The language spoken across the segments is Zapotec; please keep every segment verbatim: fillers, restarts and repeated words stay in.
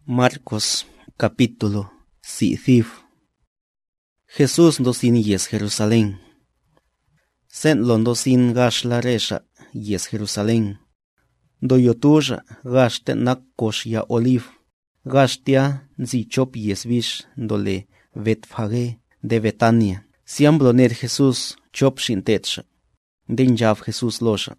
Marcos capítulo si'thif. Jesús ndosin yes Jerusalén. Senlo ndosin gash la resha yes Jerusalén. Doyotusha gash te nakkosh ya oliv. Gash tia nzi chop yes vish ndole Betfagé de Betania. Siamblo net Jesús chop shintetsha. Den jav Jesús losha.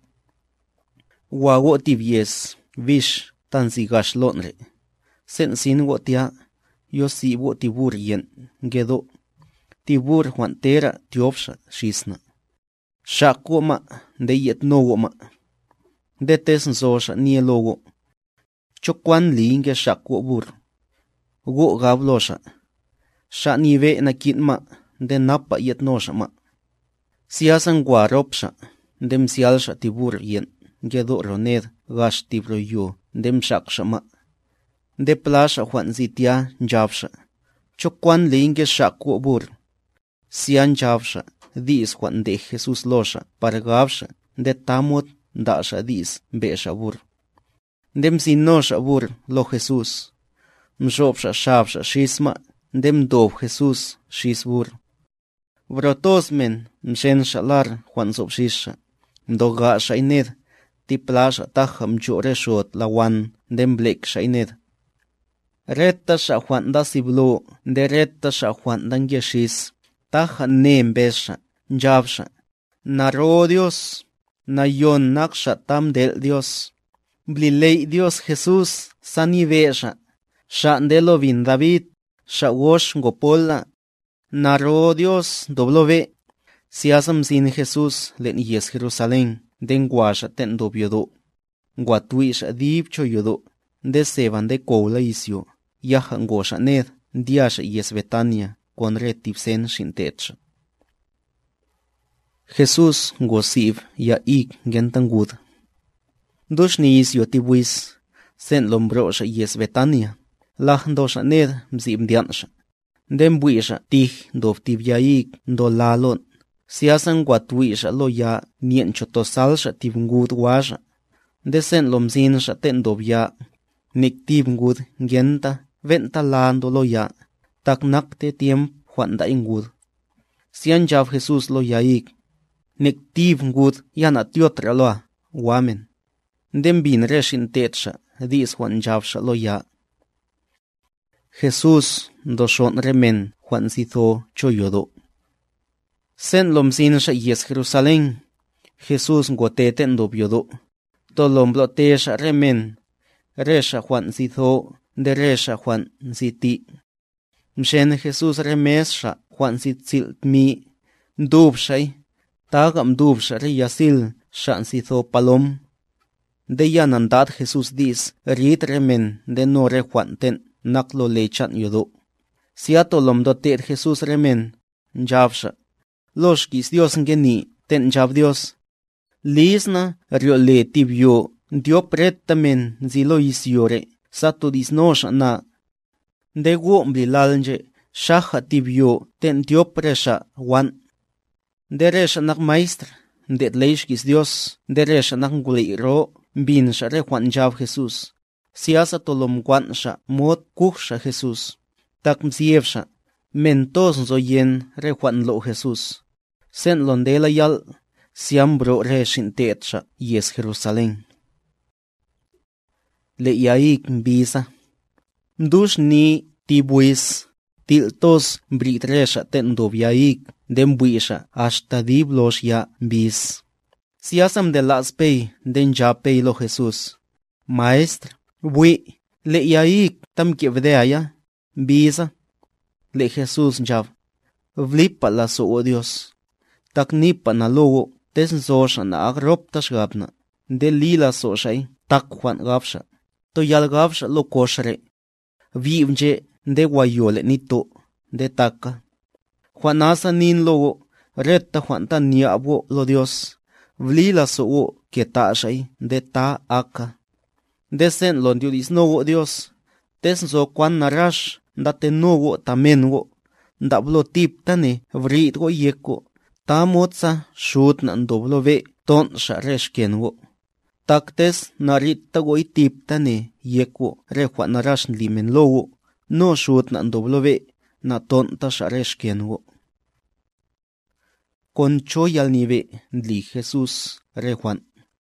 Wago tiv yes vish tanzi gash lonre. Sen sin wotia yo si wo tibur yen gedo tibur huantera tiopsha shisna shakoma de yet nogoma de tes nzosha nie logo chokwan linge shakwo bur go gablosha sha nive na kitma de napa yet nosha ma siasan guaropsha dem sialsha tibur yen gedo roned gash tibro yo dem shaksha ma de plasha Juan zitia njavsha chokwan linge shakwo bur sian javsha dis Juan de Jesús losha pargavsha de tamot dasha dis besha bur dem sinosha bur lo Jesús mjopsha shavsha shisma dem dov Jesús shis bur brotos men mshen shalar Juan sopshisha mdoga shained ti plasha taham jore shot lawan dem blek shained Retta sha Juan da siblo, de retta sha Juan dan yeshis, taja nem besha, njavsha, naro Dios, na yon naksha tam del Dios, blilei Dios Jesús, sani besha, sha ndelo vin David, sha wosh ngopola, naro Dios doblove, siasam sin Jesús len yes Jerusalén, den guasha ten dobiodo, guatuisha dipcho yodo, de seban de koula isyo. Yaha ngosha ned, diasha yes Betania, con retipsen shintecha. Jesús ngosiv ya ik gentangud. Dushni isyo tibuis, sen lombrosha yes Betania. Lah ndosha ned mzib diansha. Den buisha tih dov tib ya ik ndo lalon. Siasan guatuisha lo ya nien chotosalsha tibngud washa. De sen lomzinsha ten dov ya nik tibngud genta. Venta lando lo ya, tak nakte tiemp Juan da ingud. Sian jav Jesús lo ya ik, nek tiv ngud yana tiotra loa, wamen. Dem bin reshin tetsha, dis Juan javsha lo ya. Jesús doshon remen Juan zitho choyodo. Sen lomzinsha yes Jerusalén, Jesús ngoteten dobyodo. Tolomblo tesha remen, resha Juan zitho. De resha Juan ziti. Mshen Jesús remesha Juan zitzil mi. Dubshay. Tagam dubsha re yasil shan zitho palom. De yanandat Jesús dis rit remen de no re Juan ten naklo lechan yodo. Siato lomdoter Jesús remen. Njavsha. Loshkis Dios ngeni ten jav Dios. Lisna riole tibyo. Dio pretamen zilo isyore. Sato disnosha na. De wombli lalnje, shaha tibyo, ten diopresha wan. De resha nak maestra, de leishkis Dios, de resha nak nguliro, binsha re Juan jav Jesús. Siasa tolom guansha, mod kuksha Jesús. Tak msievsha, mentos nzoyen re Juan lo Jesús. Sen londela yal, siambro re shintetsha, yes Jerusalén. Le yaik mbisa. Mdush ni tibuis. Tiltos britresha ten dobyaik. Den buisha hasta diblos ya bis. Siasam de las pei den ja pei lo Jesús. Maestra. Bui. Le yaik tam kevdeaya. Bisa. Le Jesús jav. Vlipa la so o Dios. Tak nipa na logo. Tesnzosha na agroptash gabna. De lila so shay. Tak Juan gabsha. To yalgavsha lo koshre. Vivnje de guayole nito. De taka. Juanasa nin logo. Retta Juan ta niabo lo Dios. Vlila so o ketashay. De ta aka. Desen lo diodis nogo Dios. Desen so kwan narash. Date nogo tamengo. Dablo tip tane. Vrit go yeko. Ta motsa shut nan doblo ve. Ton sha reshkengo. Taktes narit tago itip tane yekwo re Juan narash limen lowo, no shoot na doblove na tonta sharesh kienwo. Concho yalnive li Jesús re Juan.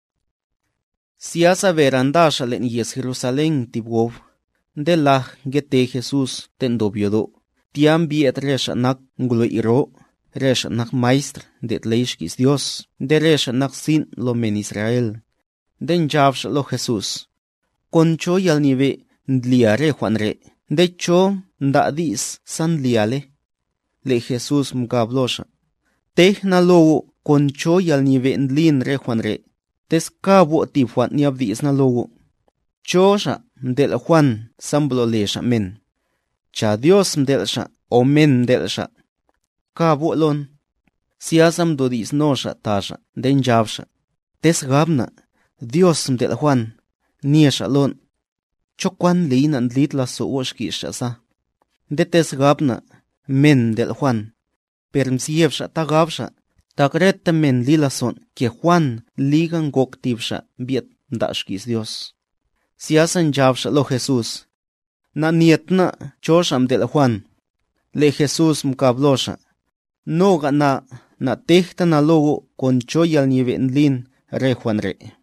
Siasa verandasha len yes Jerusalén tibwov, de la gete Jesús tendobiodo, tiam biet resha nak ngulo iro, resha nak maestr de tleishkis Dios, de resha nak sin lo men Israel. Den javsh lo Jesús. Concho yalnive ndliare Juan re, de cho ndadis san liale. Le Jesús mgablosha. Teh na lowo concho yalnive ndlin re Juan re. Tes kabo ti Juan niabdis na lowo. Chosha mdel Juan samblo lesha men. Cha Dios mdelsha o men mdelsha. Kabo lon. Siasam dodis nosha tasha den javsha. Tes gabna. Dios mdel Juan, niesha lon. Chokwan leina ndlit la so oshkisha sa. Detes gabna, men del Juan. Permsievsha tagabsha. Tagreta men lila son, que Juan ligan goktibsha biet ndashkis Dios. Siasan javsha lo Jesús. Na nietna chosham del Juan. Le Jesús mkablosha. No gana, na tehta na logo con choyal nieve ndlin re Juan re.